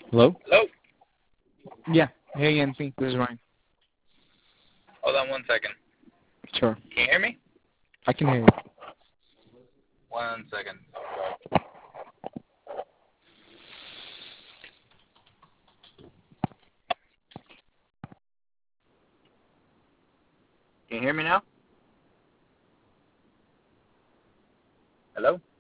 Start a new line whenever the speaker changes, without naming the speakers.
Hello?
Hello?
Yeah. Hey, Anthony. This is Ryan.
Hold on one second.
Sure.
Can you hear me?
I can hear you.
1 second. Can you hear me now? Hello?